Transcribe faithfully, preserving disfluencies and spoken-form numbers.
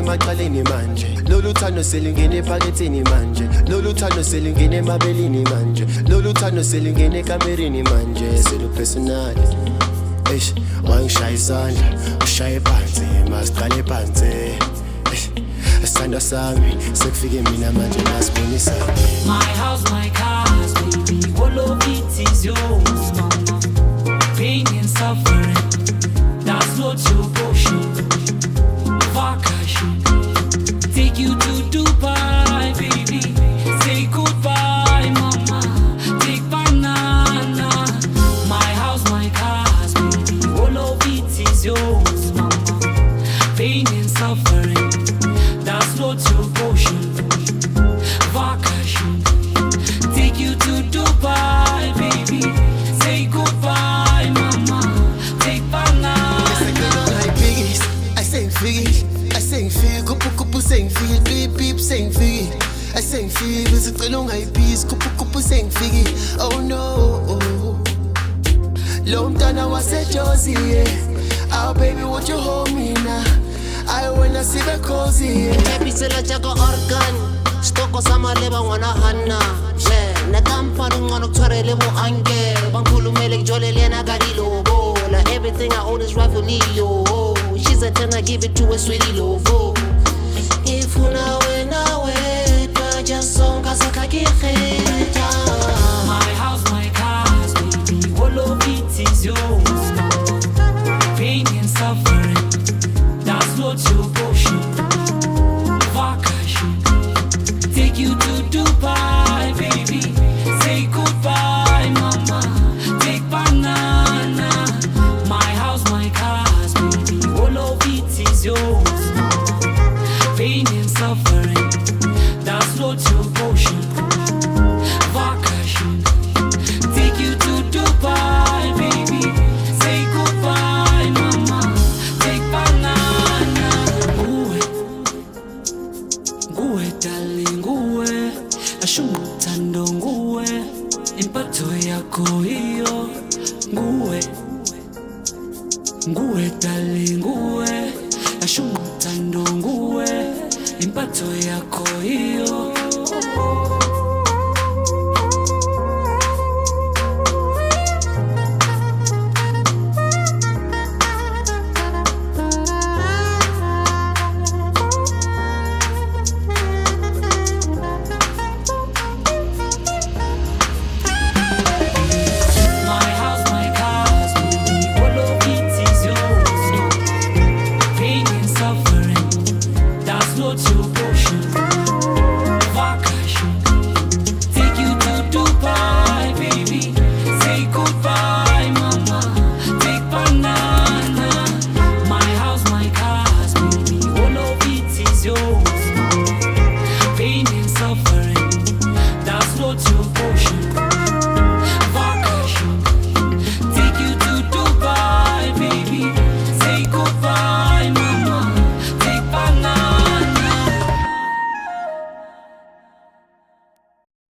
emaqaleni manje. Lolu thando selingene ephaketheni manje. Lolu thando selingene emabelini manje. Lolu thando selingene ekamerini manje. Selo personal. Eish, wangishaya isandla, ushaye phansi, masiqale phansi. Sanda sami, sekufike mina manje nasibonisa. My house, my cars, baby, all of it is yours, mama. Pain and suffering, that's not your portion. Vacation, take you to Dubai, baby. Say goodbye, mama. Take banana. My house, my cars, baby, all of it is yours, mama. Pain and suffering, that's not your portion. Vacation, take you to Dubai, baby. Say goodbye, mama. Take banana. I sing figgy, I sing figgy, kupu kupu sing figgy, beep beep sing figgy. I sing figgy, but it's long I peace, kupu kupu sing figgy. Oh no, long time I was a Josie. Oh baby, won't you hold me now? I wanna see the cozy. Baby, say la chako organ. Stoko sama leba wana hana. Le, na kampani ngano tore lebo ange. Bankulu melek jole lena gadilo. Like everything I own is right for Leo. She's a ten, I give it to a sweetie lovo. If una we na we, but just song kasaka kiketa. My house, my cars, baby, all of it is yours. Pain and suffering, that's not your portion. Vacation, take you to Dubai, baby. Say goodbye, mama. Take banana. My house, my cars, baby, all of it is yours. Pain and suffering, that's not your portion. Vacation, take you to Dubai, baby. Say goodbye, mama. Take banana. Nguwe, nguwe darling, nguwe. Ashumuthando nguwe. Impatho yakho iyo. Nguwe, nguwe darling, nguwe. Ashumuthando nguwe. Impatho yakho iyo. My house, my cars, baby, all of it is yours. Pain and suffering, that's not your